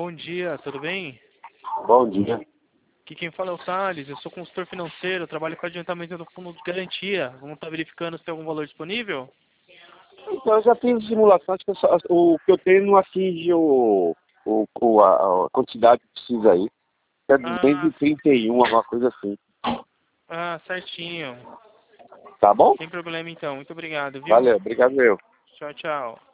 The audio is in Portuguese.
bom dia, tudo bem? Bom dia. Aqui quem fala é o Thales, eu sou consultor financeiro, trabalho com adiantamento do fundo de garantia. Vamos estar verificando se tem algum valor disponível? Então, eu já fiz simulação, acho que o que eu tenho não atinge a quantidade que precisa aí. É Ah, 231, alguma coisa assim. certinho. Tá bom? Sem problema então, muito obrigado, viu? Valeu, obrigado eu. Tchau, tchau.